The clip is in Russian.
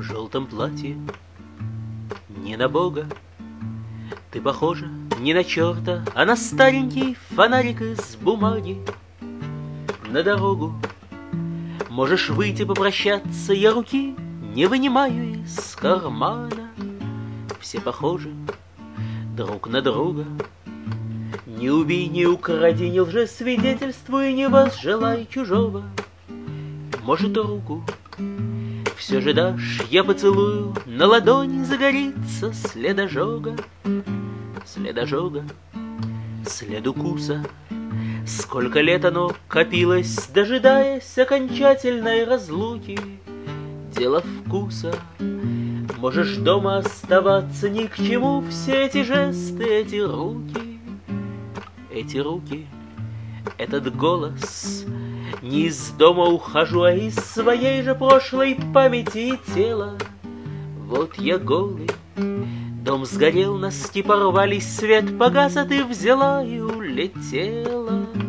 в желтом платье, не на Бога. Ты похожа не на черта, а на старенький фонарик из бумаги. На дорогу можешь выйти попрощаться, я руки не вынимаю из кармана. Все похожи друг на друга. Не убей, не укради, не лжесвидетельствуй, не возжелай чужого. Может, руку все же дашь, я поцелую, на ладони загорится след ожога. След ожога, след укуса. Сколько лет оно копилось, дожидаясь окончательной разлуки. Дело вкуса. Можешь дома оставаться, ни к чему все эти жесты, эти руки. Эти руки, этот голос. Не из дома ухожу, а из своей же прошлой памяти и тела. Вот я голый, дом сгорел, носки порвались, свет погас, а ты взяла и улетела.